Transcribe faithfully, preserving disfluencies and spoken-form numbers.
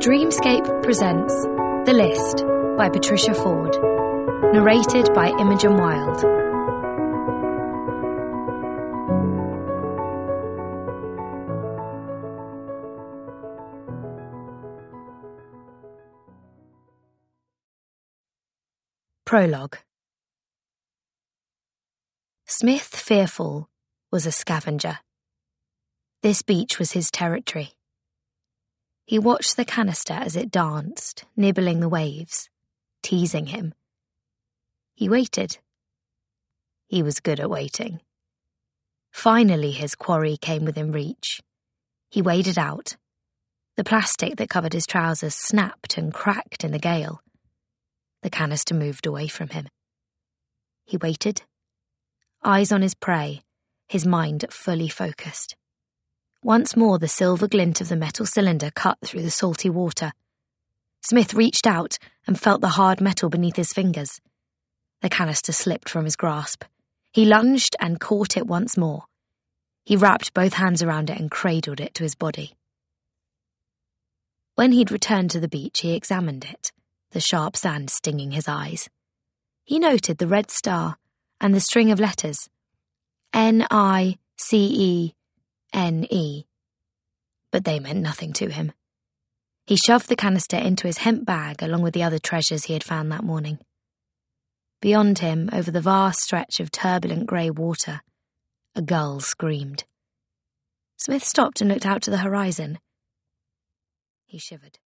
Dreamscape presents The List by Patricia Ford. Narrated by Imogen Wild. Prologue. Smith Fearful was a scavenger. This beach was his territory. He watched the canister as it danced, nibbling the waves, teasing him. He waited. He was good at waiting. Finally his quarry came within reach. He waded out. The plastic that covered his trousers snapped and cracked in the gale. The canister moved away from him. He waited, eyes on his prey, his mind fully focused. Once more the silver glint of the metal cylinder cut through the salty water. Smith reached out and felt the hard metal beneath his fingers. The canister slipped from his grasp. He lunged and caught it once more. He wrapped both hands around it and cradled it to his body. When he'd returned to the beach, he examined it, the sharp sand stinging his eyes. He noted the red star and the string of letters, N I C E N E, but they meant nothing to him. He shoved the canister into his hemp bag along with the other treasures he had found that morning. Beyond him, over the vast stretch of turbulent grey water, a gull screamed. Smith stopped and looked out to the horizon. He shivered.